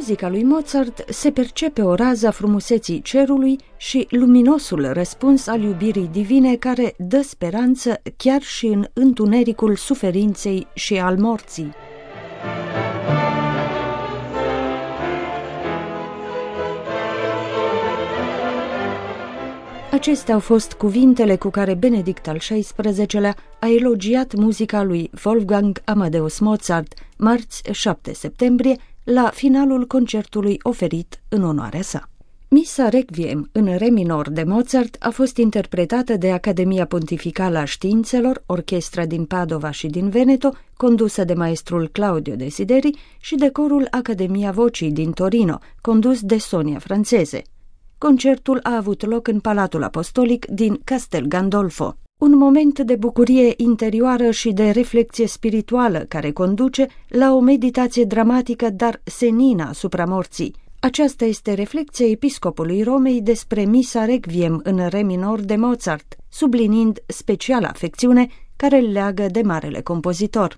muzica lui Mozart se percepe o rază a frumuseții cerului și luminosul răspuns al iubirii divine care dă speranță chiar și în întunericul suferinței și al morții. Acestea au fost cuvintele cu care Benedict al XVI-lea a elogiat muzica lui Wolfgang Amadeus Mozart, marți 7 septembrie, la finalul concertului oferit în onoarea sa. Misa Requiem în re minor de Mozart a fost interpretată de Academia Pontificală a Științelor, orchestra din Padova și din Veneto, condusă de maestrul Claudio Desideri, și de corul Academia Vocii din Torino, condus de Sonia Franțeze. Concertul a avut loc în Palatul Apostolic din Castel Gandolfo. Un moment de bucurie interioară și de reflecție spirituală care conduce la o meditație dramatică, dar senină asupra morții. Aceasta este reflecția episcopului Romei despre Misa Requiem în re minor de Mozart, subliniind speciala afecțiune care îl leagă de marele compozitor.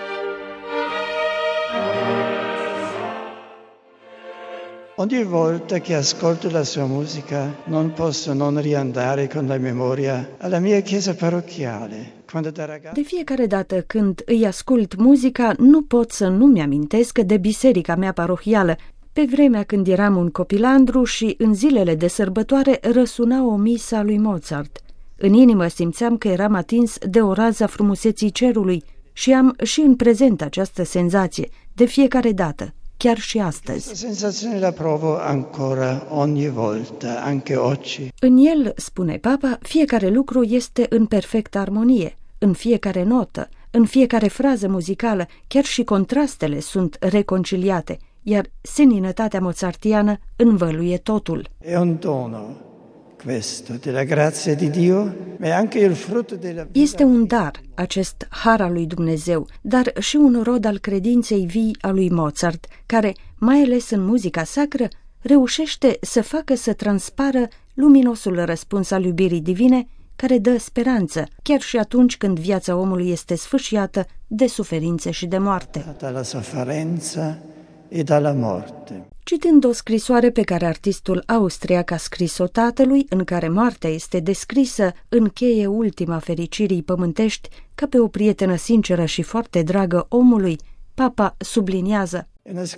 Ogni volta che ascolto la sua musica non posso non riandare con la memoria alla mia chiesa parrocchiale. De fiecare dată când îi ascult muzica, nu pot să nu-mi amintesc de biserica mea parohială, pe vremea când eram un copilandru și în zilele de sărbătoare răsuna o misă a lui Mozart. În inimă simțeam că eram atins de o rază a frumuseții cerului și am și în prezent această senzație, de fiecare dată. Chiar și astăzi. Senzațione la provo ancora ogni volta, anche oggi. În el, spune Papa, fiecare lucru este în perfectă armonie, în fiecare notă, în fiecare frază muzicală, chiar și contrastele sunt reconciliate, iar seninătatea mozartiană învăluie totul. E un dono questo della grazia di Dio, ma è anche il frutto della vita. Este un dar, acest har al lui Dumnezeu, dar și un rod al credinței vii a lui Mozart, care, mai ales în muzica sacră, reușește să facă să transpară luminosul răspuns al iubirii divine, care dă speranță, chiar și atunci când viața omului este sfâșiată de suferințe și de moarte. Dalla sofferenza e dalla morte. Citând o scrisoare pe care artistul austriac a scris-o tatălui, în care moartea este descrisă în cheie ultima fericirii pământești, ca pe o prietenă sinceră și foarte dragă omului, Papa subliniază: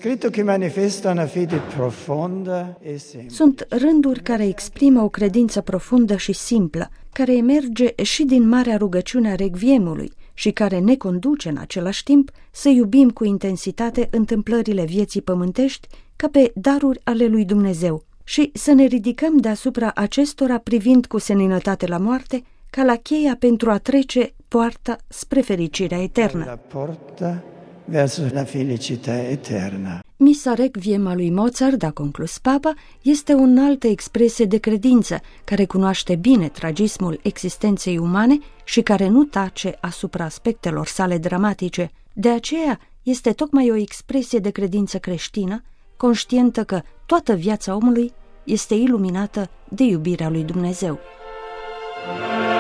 sunt rânduri care exprimă o credință profundă și simplă, care emerge și din marea rugăciune a Requiemului și care ne conduce în același timp să iubim cu intensitate întâmplările vieții pământești ca pe daruri ale lui Dumnezeu și să ne ridicăm deasupra acestora privind cu seninătate la moarte ca la cheia pentru a trece poarta spre fericirea eternă. Verso la felicità eterna. Misa Requiem a lui Mozart, a conclus Papa, este o înaltă expresie de credință care cunoaște bine tragismul existenței umane și care nu tace asupra aspectelor sale dramatice. De aceea este tocmai o expresie de credință creștină, conștientă că toată viața omului este iluminată de iubirea lui Dumnezeu.